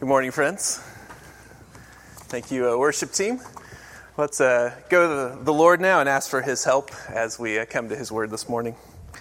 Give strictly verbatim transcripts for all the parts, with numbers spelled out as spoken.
Good morning, friends. Thank you, uh, worship team. Let's uh, go to the, the Lord now and ask for His help as we uh, come to His Word this morning.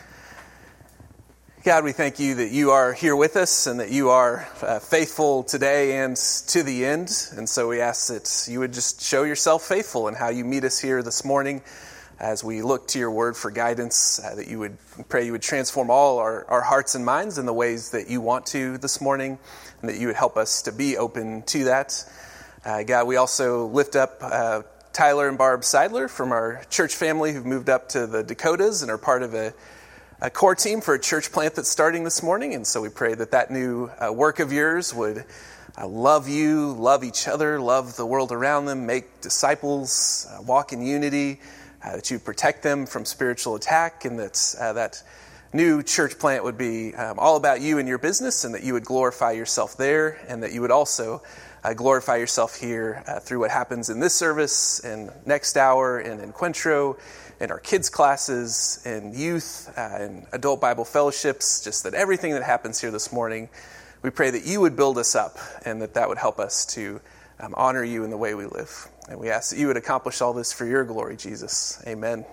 God, we thank you that you are here with us and that you are uh, faithful today and to the end. And so we ask that you would just show yourself faithful in how you meet us here this morning as we look to your word for guidance, uh, that you would pray you would transform all our, our hearts and minds in the ways that you want to this morning, and that you would help us to be open to that. Uh, God, we also lift up uh, Tyler and Barb Seidler from our church family who've moved up to the Dakotas and are part of a, a core team for a church plant that's starting this morning. And so we pray that that new uh, work of yours would uh, love you, love each other, love the world around them, make disciples, uh, walk in unity, uh, that you protect them from spiritual attack, and that uh, that new church plant would be um, all about you and your business, and that you would glorify yourself there, and that you would also uh, glorify yourself here uh, through what happens in this service, and next hour, and in Encuentro, in our kids' classes, in youth, uh, and adult Bible fellowships, just that everything that happens here this morning, we pray that you would build us up, and that that would help us to um, honor you in the way we live. And we ask that you would accomplish all this for your glory, Jesus. Amen.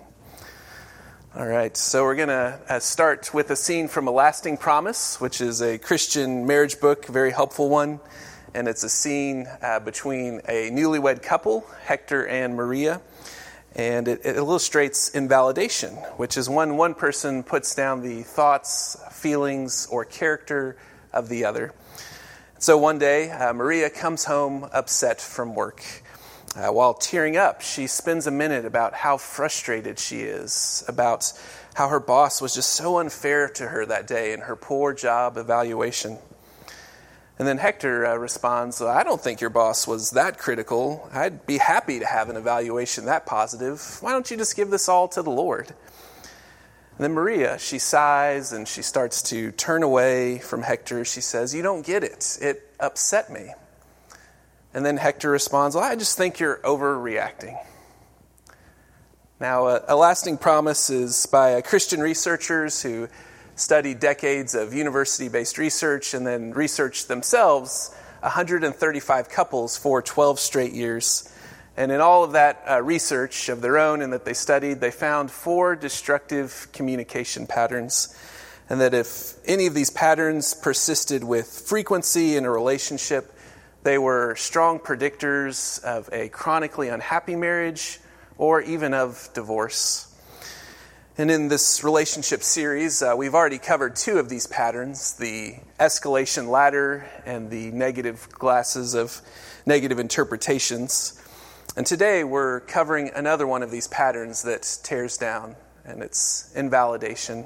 All right, so we're going to uh, start with a scene from A Lasting Promise, which is a Christian marriage book, a very helpful one. And it's a scene uh, between a newlywed couple, Hector and Maria. And it, it illustrates invalidation, which is when one person puts down the thoughts, feelings, or character of the other. So one day, uh, Maria comes home upset from work. Uh, while tearing up, she spends a minute about how frustrated she is, about how her boss was just so unfair to her that day in her poor job evaluation. And then Hector uh, responds, I don't think your boss was that critical. I'd be happy to have an evaluation that positive. Why don't you just give this all to the Lord? And then Maria, she sighs and she starts to turn away from Hector. She says, you don't get it. It upset me. And then Hector responds, well, I just think you're overreacting. Now, uh, A Lasting Promise is by uh, Christian researchers who studied decades of university-based research and then researched themselves one hundred thirty-five couples for twelve straight years. And in all of that uh, research of their own and that they studied, they found four destructive communication patterns. And that if any of these patterns persisted with frequency in a relationship, they were strong predictors of a chronically unhappy marriage or even of divorce. And in this relationship series, uh, we've already covered two of these patterns, the escalation ladder and the negative glasses of negative interpretations. And today we're covering another one of these patterns that tears down, and it's invalidation.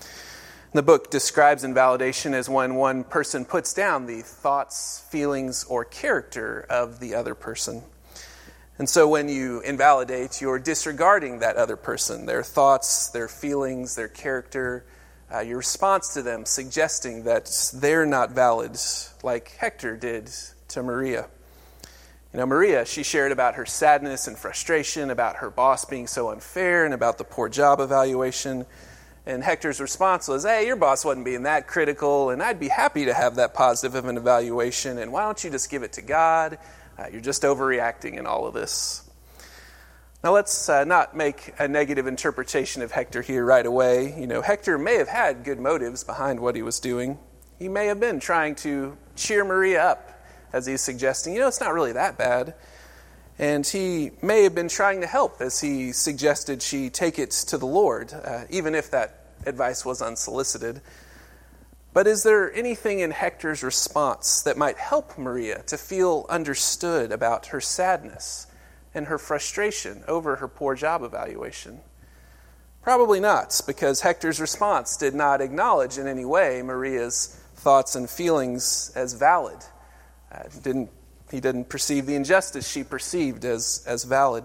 The book describes invalidation as when one person puts down the thoughts, feelings, or character of the other person. And so when you invalidate, you're disregarding that other person, their thoughts, their feelings, their character, uh, your response to them, suggesting that they're not valid, like Hector did to Maria. You know, Maria, she shared about her sadness and frustration, about her boss being so unfair, and about the poor job evaluation. And Hector's response was, hey, your boss wasn't being that critical, and I'd be happy to have that positive of an evaluation, and why don't you just give it to God? Uh, you're just overreacting in all of this. Now let's uh, not make a negative interpretation of Hector here right away. You know, Hector may have had good motives behind what he was doing. He may have been trying to cheer Maria up, as he's suggesting, you know, it's not really that bad. And he may have been trying to help, as he suggested she take it to the Lord, uh, even if that advice was unsolicited. But is there anything in Hector's response that might help Maria to feel understood about her sadness and her frustration over her poor job evaluation? Probably not, because Hector's response did not acknowledge in any way Maria's thoughts and feelings as valid. Uh, didn't He didn't perceive the injustice she perceived as, as valid.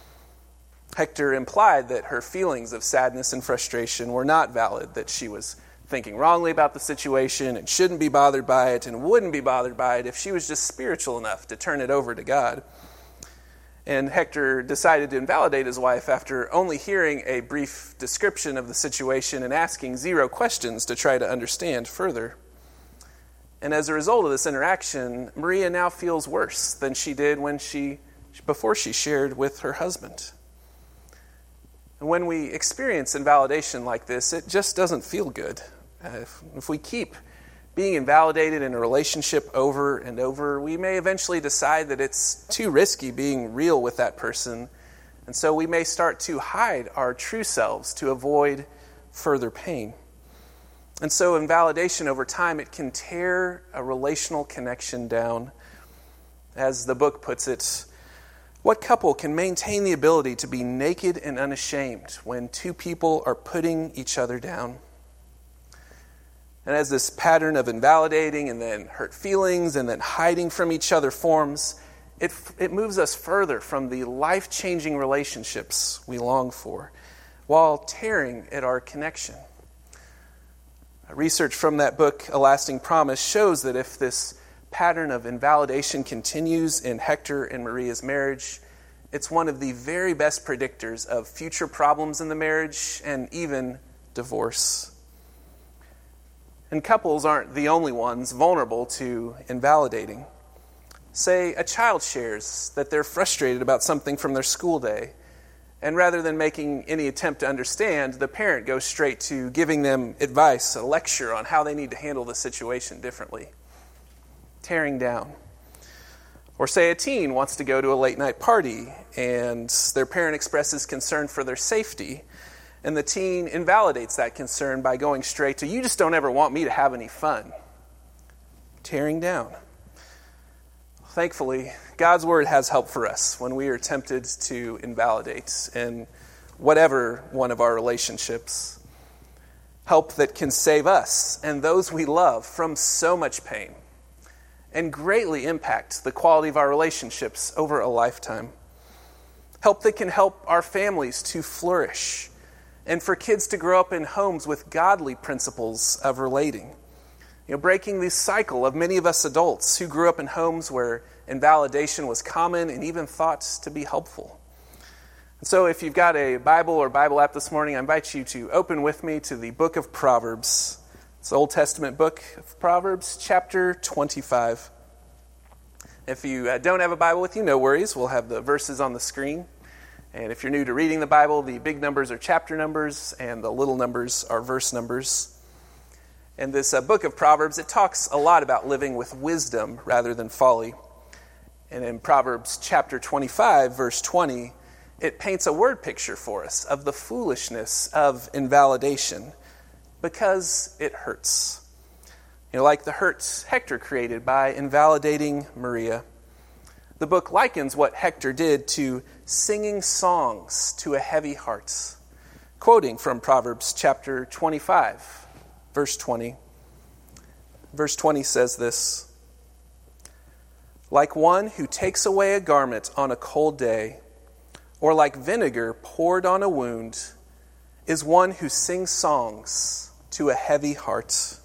Hector implied that her feelings of sadness and frustration were not valid, that she was thinking wrongly about the situation and shouldn't be bothered by it and wouldn't be bothered by it if she was just spiritual enough to turn it over to God. And Hector decided to invalidate his wife after only hearing a brief description of the situation and asking zero questions to try to understand further. And as a result of this interaction, Maria now feels worse than she did when she before she shared with her husband. And when we experience invalidation like this, it just doesn't feel good. Uh, if, if we keep being invalidated in a relationship over and over, we may eventually decide that it's too risky being real with that person. And so we may start to hide our true selves to avoid further pain. And so invalidation over time, it can tear a relational connection down. As the book puts it, what couple can maintain the ability to be naked and unashamed when two people are putting each other down? And as this pattern of invalidating and then hurt feelings and then hiding from each other forms, it, it moves us further from the life-changing relationships we long for, while tearing at our connection. Research from that book, A Lasting Promise, shows that if this pattern of invalidation continues in Hector and Maria's marriage, it's one of the very best predictors of future problems in the marriage and even divorce. And couples aren't the only ones vulnerable to invalidating. Say a child shares that they're frustrated about something from their school day, and rather than making any attempt to understand, the parent goes straight to giving them advice, a lecture on how they need to handle the situation differently. Tearing down. Or say a teen wants to go to a late night party, and their parent expresses concern for their safety, and the teen invalidates that concern by going straight to, "You just don't ever want me to have any fun." Tearing down. Thankfully, God's word has help for us when we are tempted to invalidate in whatever one of our relationships. Help that can save us and those we love from so much pain and greatly impact the quality of our relationships over a lifetime. Help that can help our families to flourish and for kids to grow up in homes with godly principles of relating. You know, breaking the cycle of many of us adults who grew up in homes where invalidation was common and even thought to be helpful. And so if you've got a Bible or Bible app this morning, I invite you to open with me to the book of Proverbs. It's the Old Testament book of Proverbs, chapter twenty-five. If you uh, don't have a Bible with you, no worries. We'll have the verses on the screen. And if you're new to reading the Bible, the big numbers are chapter numbers and the little numbers are verse numbers. And this uh, book of Proverbs, it talks a lot about living with wisdom rather than folly. And in Proverbs chapter twenty-five, verse twenty, it paints a word picture for us of the foolishness of invalidation because it hurts. You know, like the hurts Hector created by invalidating Maria. The book likens what Hector did to singing songs to a heavy heart. Quoting from Proverbs chapter twenty-five, verse twenty. Verse twenty says this: "Like one who takes away a garment on a cold day, or like vinegar poured on a wound, is one who sings songs to a heavy heart."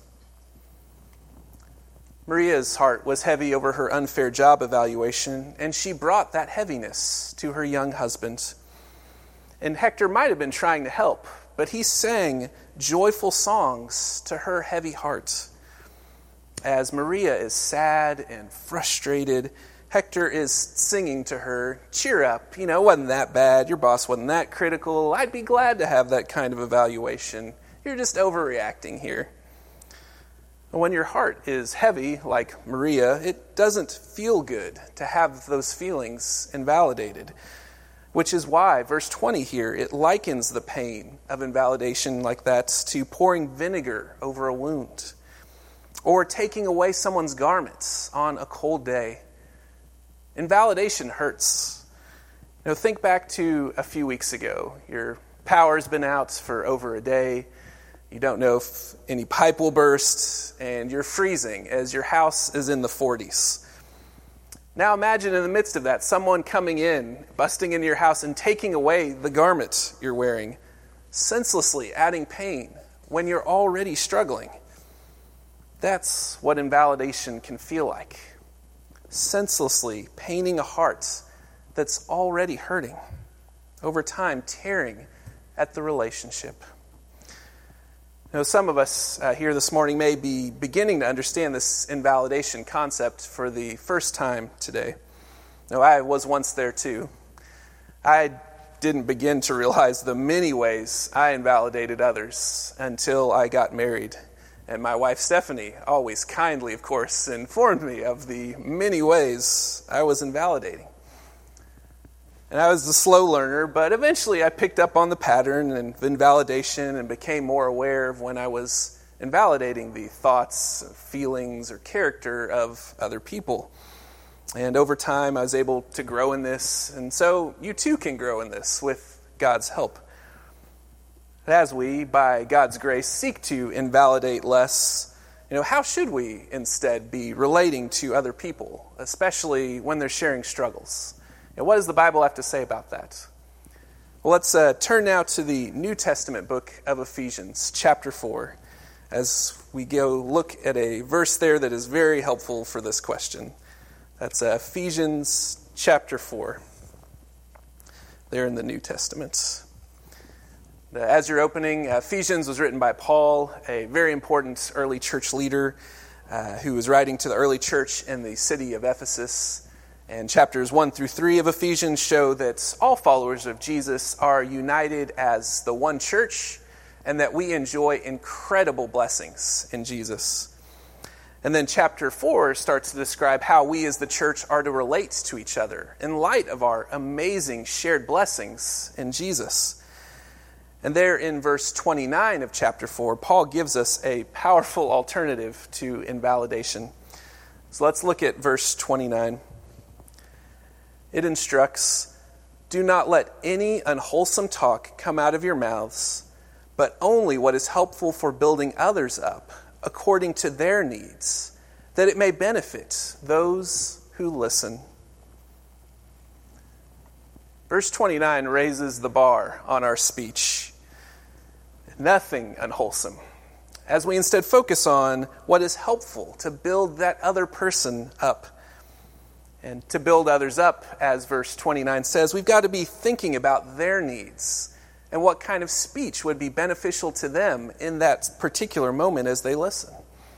Maria's heart was heavy over her unfair job evaluation, and she brought that heaviness to her young husband. And Hector might have been trying to help, but he sang joyful songs to her heavy heart. As Maria is sad and frustrated, Hector is singing to her, "Cheer up, you know, it wasn't that bad. Your boss wasn't that critical. I'd be glad to have that kind of evaluation. You're just overreacting here." When your heart is heavy, like Maria, it doesn't feel good to have those feelings invalidated, which is why verse twenty here, it likens the pain of invalidation like that to pouring vinegar over a wound or taking away someone's garments on a cold day. Invalidation hurts. You know, think back to a few weeks ago. Your power's been out for over a day. You don't know if any pipe will burst, and you're freezing as your house is in the forties. Now imagine in the midst of that, someone coming in, busting into your house and taking away the garment you're wearing, senselessly adding pain when you're already struggling. That's what invalidation can feel like. Senselessly paining a heart that's already hurting, over time tearing at the relationship. Now, some of us uh, here this morning may be beginning to understand this invalidation concept for the first time today. Now, I was once there too. I didn't begin to realize the many ways I invalidated others until I got married. And my wife, Stephanie, always kindly, of course, informed me of the many ways I was invalidating. And I was a slow learner, but eventually I picked up on the pattern of invalidation and became more aware of when I was invalidating the thoughts, feelings, or character of other people. And over time, I was able to grow in this, and so you too can grow in this with God's help. As we, by God's grace, seek to invalidate less, you know, how should we instead be relating to other people, especially when they're sharing struggles? And what does the Bible have to say about that? Well, let's uh, turn now to the New Testament book of Ephesians, chapter four, as we go look at a verse there that is very helpful for this question. That's uh, Ephesians chapter four, there in the New Testament. As you're opening, Ephesians was written by Paul, a very important early church leader uh, who was writing to the early church in the city of Ephesus. And chapters one through three of Ephesians show that all followers of Jesus are united as the one church and that we enjoy incredible blessings in Jesus. And then chapter four starts to describe how we as the church are to relate to each other in light of our amazing shared blessings in Jesus. And there in verse twenty-nine of chapter four, Paul gives us a powerful alternative to invalidation. So let's look at verse twenty-nine. It instructs, "Do not let any unwholesome talk come out of your mouths, but only what is helpful for building others up according to their needs, that it may benefit those who listen." Verse twenty-nine raises the bar on our speech. Nothing unwholesome, as we instead focus on what is helpful to build that other person up. And to build others up, as verse twenty-nine says, we've got to be thinking about their needs and what kind of speech would be beneficial to them in that particular moment as they listen.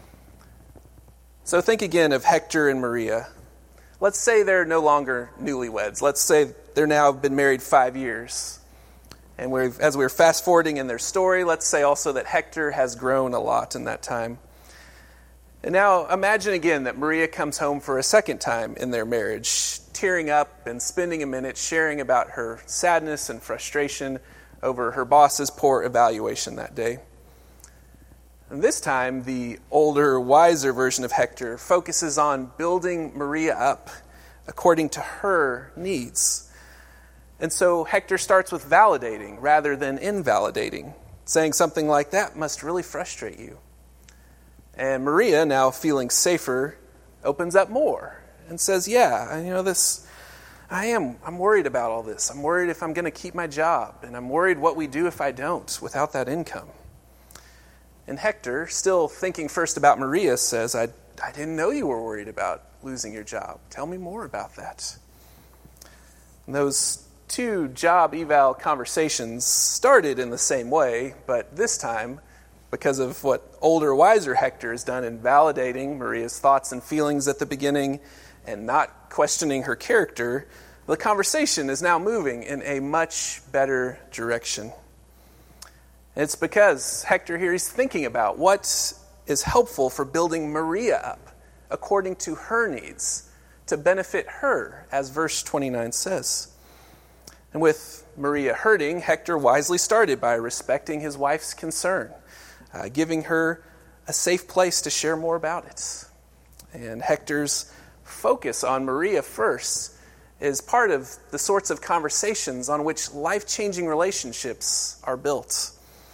So think again of Hector and Maria. Let's say they're no longer newlyweds. Let's say they're now been married five years. And we're, as we're fast forwarding in their story, let's say also that Hector has grown a lot in that time. And now imagine again that Maria comes home for a second time in their marriage, tearing up and spending a minute sharing about her sadness and frustration over her boss's poor evaluation that day. And this time, the older, wiser version of Hector focuses on building Maria up according to her needs. And so Hector starts with validating rather than invalidating, saying something like, "That must really frustrate you." And Maria, now feeling safer, opens up more and says, yeah, you know, this, I am, I'm worried about all this. I'm worried if I'm going to keep my job, and I'm worried what we do if I don't without that income. And Hector, still thinking first about Maria, says, I, I didn't know you were worried about losing your job. Tell me more about that. And those two job eval conversations started in the same way, but this time, because of what older, wiser Hector has done in validating Maria's thoughts and feelings at the beginning and not questioning her character, the conversation is now moving in a much better direction. It's because Hector here is thinking about what is helpful for building Maria up according to her needs to benefit her, as verse twenty-nine says. And with Maria hurting, Hector wisely started by respecting his wife's concern, Uh, giving her a safe place to share more about it. And Hector's focus on Maria first is part of the sorts of conversations on which life-changing relationships are built.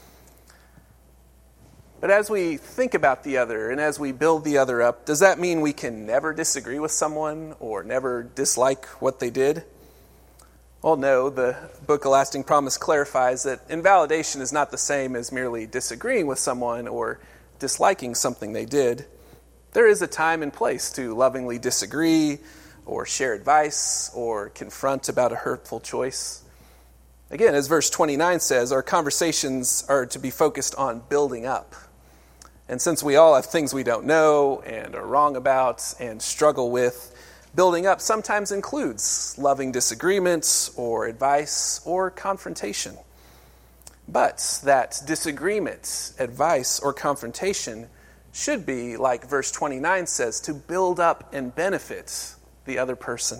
But as we think about the other and as we build the other up, does that mean we can never disagree with someone or never dislike what they did? Well, no, the book A Lasting Promise clarifies that invalidation is not the same as merely disagreeing with someone or disliking something they did. There is a time and place to lovingly disagree or share advice or confront about a hurtful choice. Again, as verse twenty-nine says, our conversations are to be focused on building up. And since we all have things we don't know and are wrong about and struggle with, building up sometimes includes loving disagreements or advice or confrontation. But that disagreement, advice, or confrontation should be, like verse twenty-nine says, to build up and benefit the other person.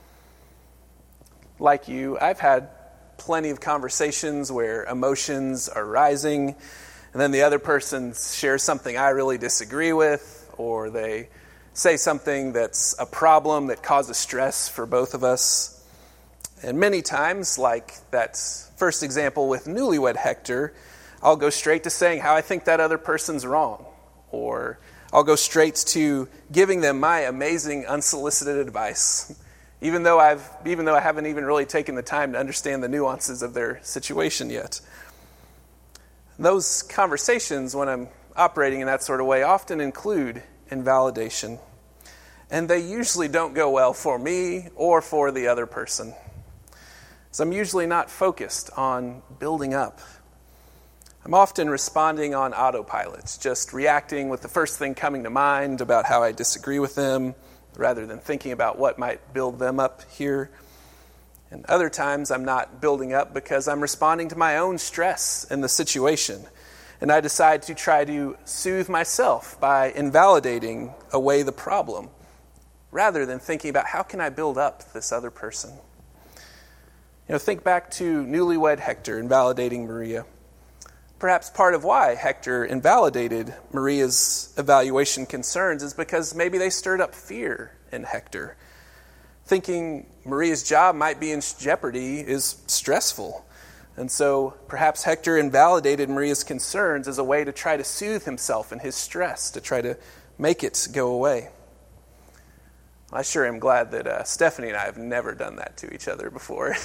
Like you, I've had plenty of conversations where emotions are rising, and then the other person shares something I really disagree with, or they say something that's a problem that causes stress for both of us. And many times, like that first example with newlywed Hector, I'll go straight to saying how I think that other person's wrong. Or I'll go straight to giving them my amazing unsolicited advice, even though I've even though I haven't even really taken the time to understand the nuances of their situation yet. Those conversations, when I'm operating in that sort of way, often include invalidation. And they usually don't go well for me or for the other person. So I'm usually not focused on building up. I'm often responding on autopilot, just reacting with the first thing coming to mind about how I disagree with them, rather than thinking about what might build them up here. And other times I'm not building up because I'm responding to my own stress in the situation. And I decide to try to soothe myself by invalidating away the problem, rather than thinking about how can I build up this other person. You know, think back to newlywed Hector invalidating Maria. Perhaps part of why Hector invalidated Maria's evaluation concerns is because maybe they stirred up fear in Hector. Thinking Maria's job might be in jeopardy is stressful. And so perhaps Hector invalidated Maria's concerns as a way to try to soothe himself and his stress, to try to make it go away. I sure am glad that uh, Stephanie and I have never done that to each other before.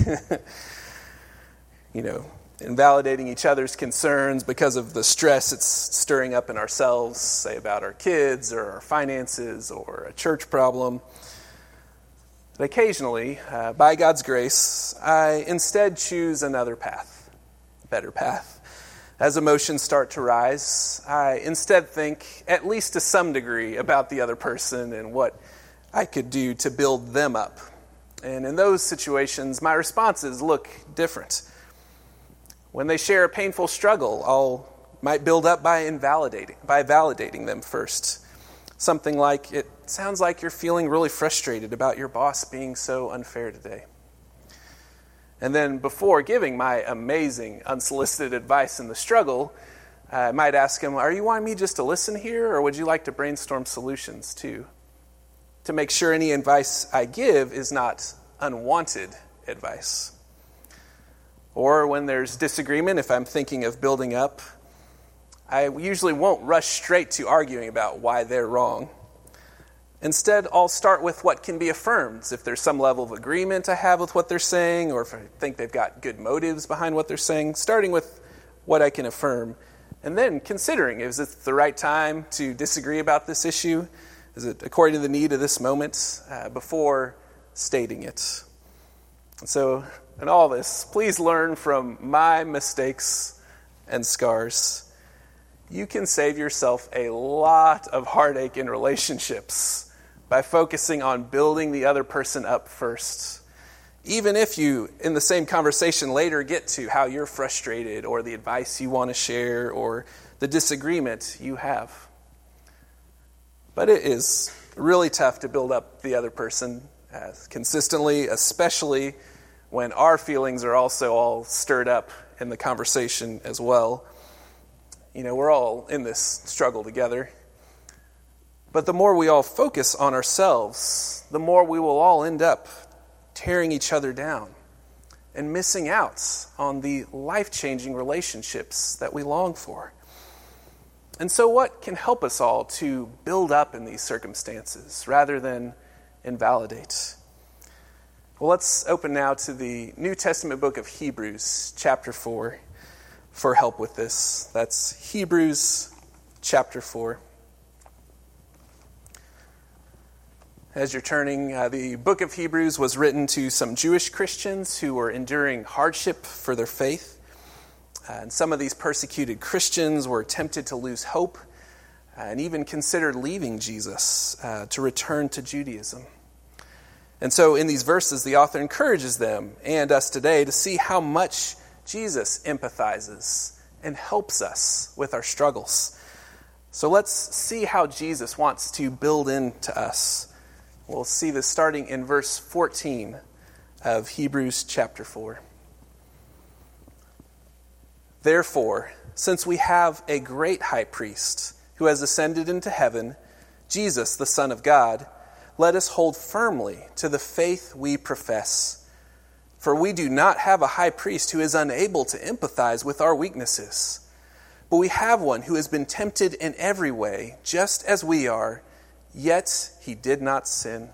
You know, invalidating each other's concerns because of the stress it's stirring up in ourselves, say about our kids or our finances or a church problem. But occasionally, uh, by God's grace, I instead choose another path, a better path. As emotions start to rise, I instead think, at least to some degree, about the other person and what I could do to build them up. And in those situations, my responses look different. When they share a painful struggle, I'll might build up by invalidating, by validating them first. Something like, it sounds like you're feeling really frustrated about your boss being so unfair today. And then before giving my amazing unsolicited advice in the struggle, I might ask him, are you wanting me just to listen here, or would you like to brainstorm solutions too? To make sure any advice I give is not unwanted advice. Or when there's disagreement, if I'm thinking of building up, I usually won't rush straight to arguing about why they're wrong. Instead, I'll start with what can be affirmed. If there's some level of agreement I have with what they're saying, or if I think they've got good motives behind what they're saying, starting with what I can affirm, and then considering, is it the right time to disagree about this issue? Is it according to the need of this moment, uh, before stating it? And so, in all this, please learn from my mistakes and scars. You can save yourself a lot of heartache in relationships by focusing on building the other person up first. Even if you, in the same conversation later, get to how you're frustrated or the advice you want to share or the disagreement you have. But it is really tough to build up the other person uh, consistently, especially when our feelings are also all stirred up in the conversation as well. You know, we're all in this struggle together. But the more we all focus on ourselves, the more we will all end up tearing each other down and missing out on the life-changing relationships that we long for. And so what can help us all to build up in these circumstances rather than invalidate? Well, let's open now to the New Testament book of Hebrews, chapter four, for help with this. That's Hebrews chapter four. As you're turning, uh, the book of Hebrews was written to some Jewish Christians who were enduring hardship for their faith. Uh, and some of these persecuted Christians were tempted to lose hope uh, and even considered leaving Jesus uh, to return to Judaism. And so in these verses, the author encourages them and us today to see how much Jesus empathizes and helps us with our struggles. So let's see how Jesus wants to build into us. We'll see this starting in verse fourteen of Hebrews chapter four. Therefore, since we have a great high priest who has ascended into heaven, Jesus, the Son of God, let us hold firmly to the faith we profess. For we do not have a high priest who is unable to empathize with our weaknesses, but we have one who has been tempted in every way, just as we are, yet he did not sin.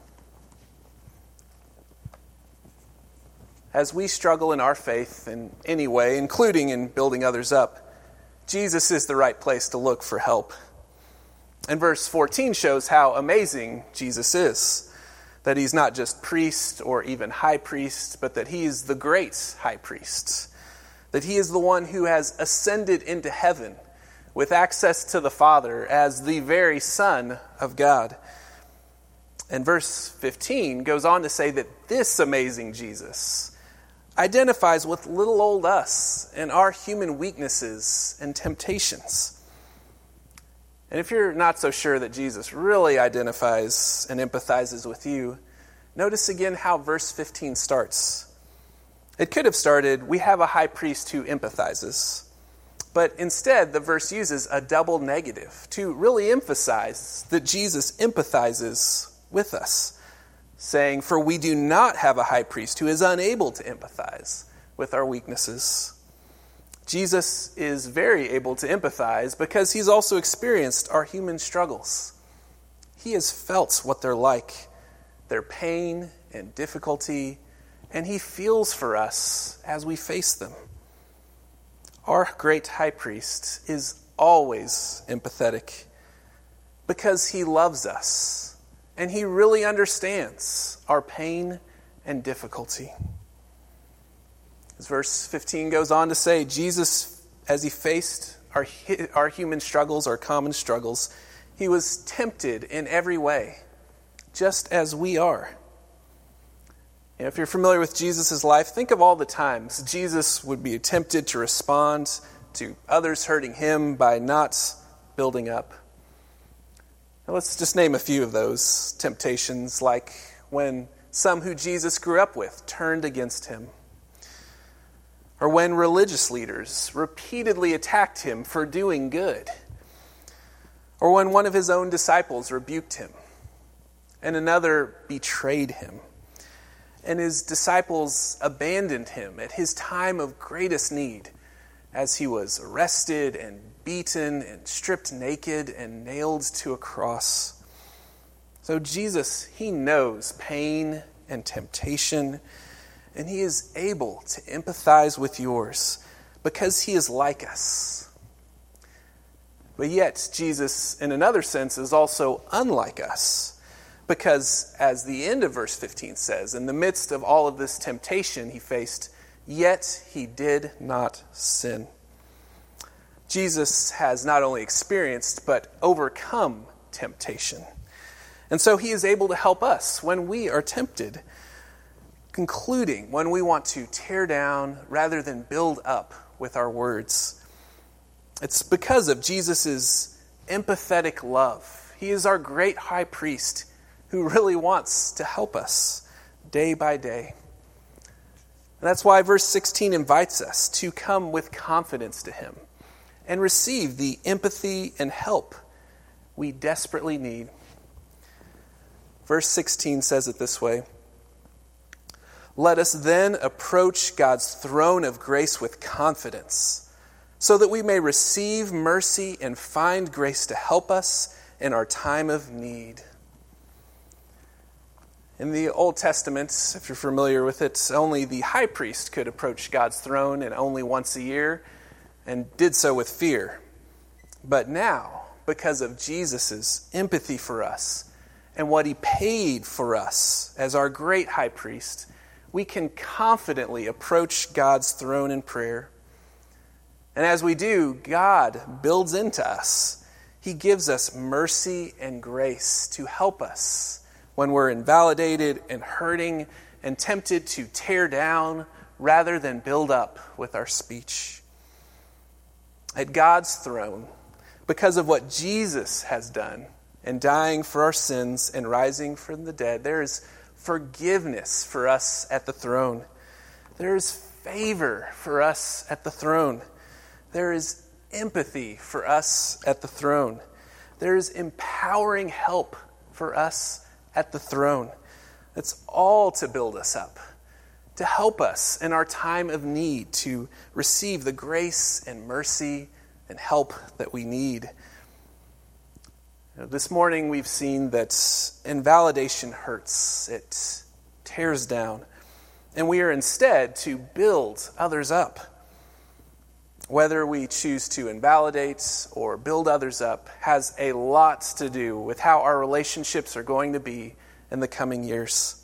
As we struggle in our faith in any way, including in building others up, Jesus is the right place to look for help. And verse fourteen shows how amazing Jesus is. That he's not just priest or even high priest, but that he is the great high priest. That he is the one who has ascended into heaven with access to the Father as the very Son of God. And verse fifteen goes on to say that this amazing Jesus identifies with little old us and our human weaknesses and temptations. And if you're not so sure that Jesus really identifies and empathizes with you, notice again how verse fifteen starts. It could have started, we have a high priest who empathizes. But instead, the verse uses a double negative to really emphasize that Jesus empathizes with us, saying, for we do not have a high priest who is unable to empathize with our weaknesses. Jesus is very able to empathize because he's also experienced our human struggles. He has felt what they're like, their pain and difficulty, and he feels for us as we face them. Our great high priest is always empathetic because he loves us and he really understands our pain and difficulty. As verse fifteen goes on to say, Jesus, as he faced our, our human struggles, our common struggles, he was tempted in every way, just as we are. You know, if you're familiar with Jesus' life, think of all the times Jesus would be tempted to respond to others hurting him by not building up. Now, let's just name a few of those temptations, like when some who Jesus grew up with turned against him, or when religious leaders repeatedly attacked him for doing good, or when one of his own disciples rebuked him, and another betrayed him, and his disciples abandoned him at his time of greatest need as he was arrested and beaten and stripped naked and nailed to a cross. So Jesus, he knows pain and temptation, and he is able to empathize with yours because he is like us. But yet, Jesus, in another sense, is also unlike us. Because, as the end of verse fifteen says, in the midst of all of this temptation he faced, yet he did not sin. Jesus has not only experienced, but overcome temptation. And so he is able to help us when we are tempted, concluding when we want to tear down rather than build up with our words. It's because of Jesus' empathetic love. He is our great high priest who really wants to help us day by day. And that's why verse sixteen invites us to come with confidence to him and receive the empathy and help we desperately need. Verse sixteen says it this way: let us then approach God's throne of grace with confidence, so that we may receive mercy and find grace to help us in our time of need. In the Old Testament, if you're familiar with it, only the high priest could approach God's throne, and only once a year, and did so with fear. But now, because of Jesus' empathy for us and what he paid for us as our great high priest, we can confidently approach God's throne in prayer. And as we do, God builds into us. He gives us mercy and grace to help us when we're invalidated and hurting and tempted to tear down rather than build up with our speech. At God's throne, because of what Jesus has done in dying for our sins and rising from the dead, there is forgiveness for us at the throne. There is favor for us at the throne. There is empathy for us at the throne. There is empowering help for us at the throne. It's all to build us up, to help us in our time of need to receive the grace and mercy and help that we need. You know, this morning we've seen that invalidation hurts. It tears down. And we are instead to build others up. Whether we choose to invalidate or build others up has a lot to do with how our relationships are going to be in the coming years.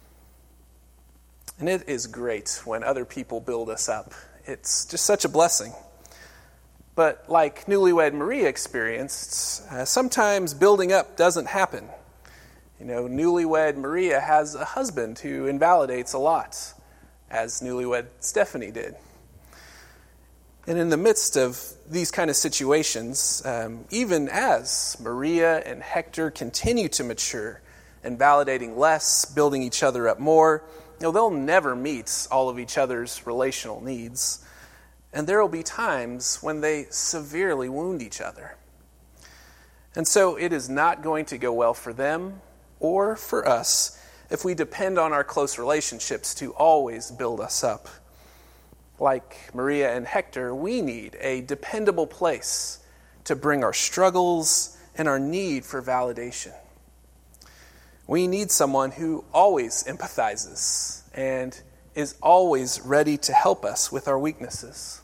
And it is great when other people build us up. It's just such a blessing. But like newlywed Maria experienced, uh, sometimes building up doesn't happen. You know, newlywed Maria has a husband who invalidates a lot, as newlywed Stephanie did. And in the midst of these kind of situations, um, even as Maria and Hector continue to mature, invalidating less, building each other up more, you know, they'll never meet all of each other's relational needs. And there will be times when they severely wound each other. And so it is not going to go well for them or for us if we depend on our close relationships to always build us up. Like Maria and Hector, we need a dependable place to bring our struggles and our need for validation. We need someone who always empathizes and is always ready to help us with our weaknesses.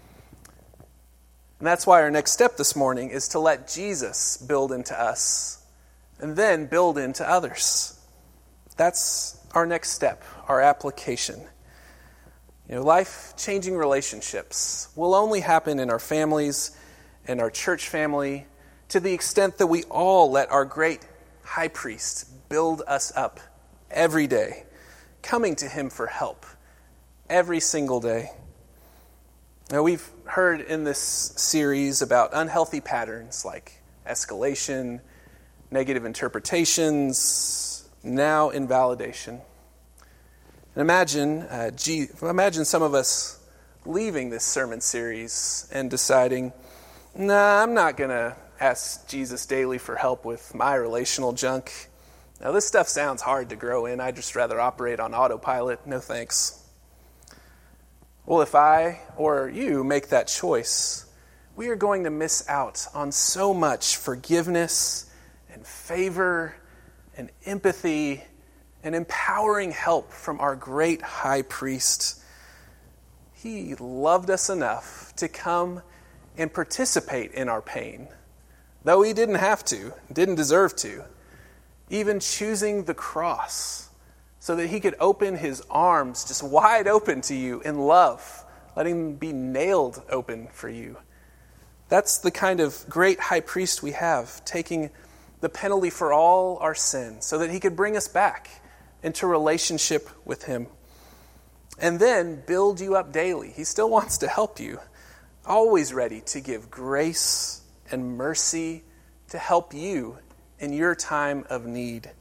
And that's why our next step this morning is to let Jesus build into us and then build into others. That's our next step, our application. You know, life-changing relationships will only happen in our families and our church family to the extent that we all let our great high priest build us up every day, coming to him for help every single day. Now, we've heard in this series about unhealthy patterns like escalation, negative interpretations, now invalidation. And imagine, uh, G- imagine some of us leaving this sermon series and deciding, nah, I'm not going to ask Jesus daily for help with my relational junk. Now, this stuff sounds hard to grow in. I'd just rather operate on autopilot. No thanks. Well, if I or you make that choice, we are going to miss out on so much forgiveness and favor and empathy and empowering help from our great high priest. He loved us enough to come and participate in our pain, though he didn't have to, didn't deserve to, even choosing the cross so that he could open his arms just wide open to you in love, letting them be nailed open for you. That's the kind of great high priest we have, taking the penalty for all our sin so that he could bring us back into relationship with him and then build you up daily. He still wants to help you, always ready to give grace and mercy to help you in your time of need.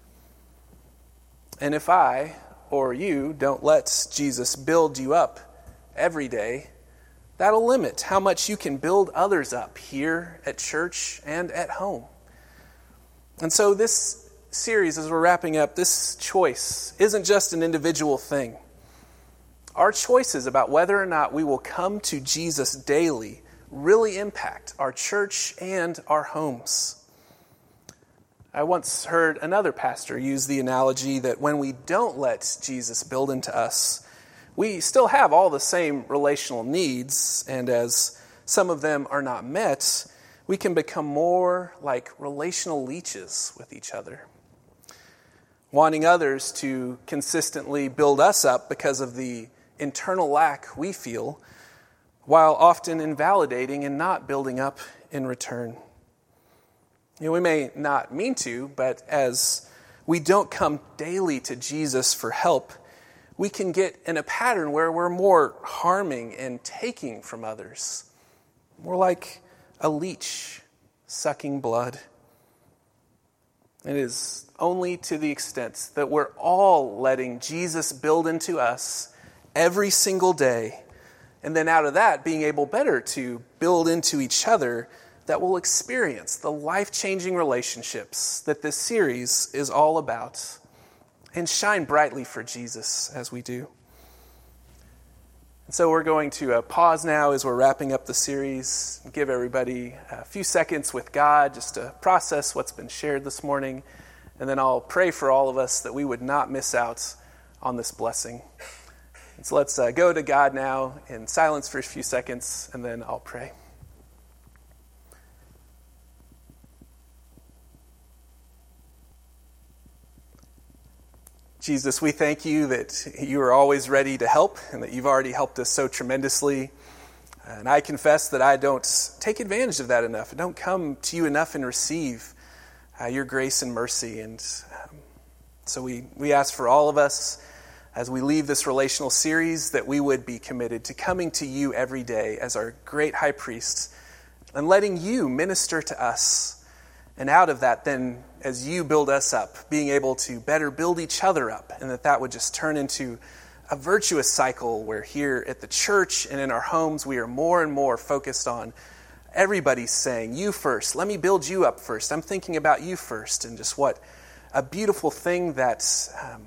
And if I or you don't let Jesus build you up every day, that'll limit how much you can build others up here at church and at home. And so this series, as we're wrapping up, this choice isn't just an individual thing. Our choices about whether or not we will come to Jesus daily really impact our church and our homes. I once heard another pastor use the analogy that when we don't let Jesus build into us, we still have all the same relational needs, and as some of them are not met, we can become more like relational leeches with each other. wanting others to consistently build us up because of the internal lack we feel, while often invalidating and not building up in return. You know, we may not mean to, but as we don't come daily to Jesus for help, we can get in a pattern where we're more harming and taking from others. More like a leech sucking blood. It is only to the extent that we're all letting Jesus build into us every single day, and then out of that being able better to build into each other, that we'll experience the life-changing relationships that this series is all about, and shine brightly for Jesus as we do. And so we're going to uh, pause now as we're wrapping up the series, give everybody a few seconds with God just to process what's been shared this morning, and then I'll pray for all of us that we would not miss out on this blessing. And so let's uh, go to God now in silence for a few seconds, and then I'll pray. Jesus, we thank you that you are always ready to help and that you've already helped us so tremendously. And I confess that I don't take advantage of that enough. I don't come to you enough and receive uh, your grace and mercy. And um, so we, we ask for all of us as we leave this relational series that we would be committed to coming to you every day as our great high priest and letting you minister to us. And out of that, then, as you build us up, being able to better build each other up, and that that would just turn into a virtuous cycle where here at the church and in our homes, we are more and more focused on everybody's saying, you first, let me build you up first. I'm thinking about you first, and just what a beautiful thing that um,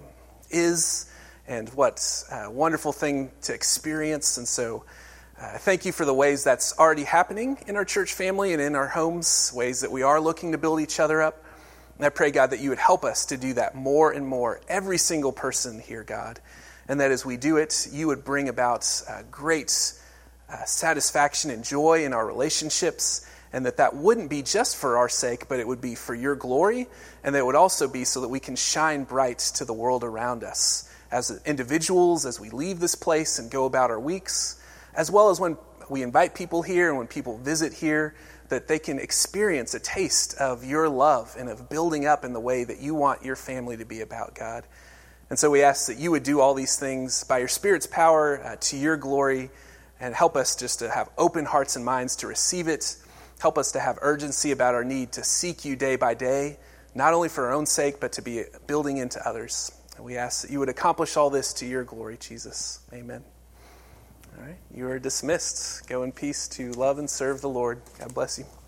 is, and what a wonderful thing to experience. And so Uh, thank you for the ways that's already happening in our church family and in our homes, ways that we are looking to build each other up. And I pray, God, that you would help us to do that more and more, every single person here, God. And that as we do it, you would bring about uh, great uh, satisfaction and joy in our relationships, and that that wouldn't be just for our sake, but it would be for your glory, and that it would also be so that we can shine bright to the world around us as individuals, as we leave this place and go about our weeks, as well as when we invite people here and when people visit here, that they can experience a taste of your love and of building up in the way that you want your family to be about, God. And so we ask that you would do all these things by your Spirit's power uh, to your glory, and help us just to have open hearts and minds to receive it. Help us to have urgency about our need to seek you day by day, not only for our own sake, but to be building into others. And we ask that you would accomplish all this to your glory, Jesus. Amen. All right, you are dismissed. Go in peace to love and serve the Lord. God bless you.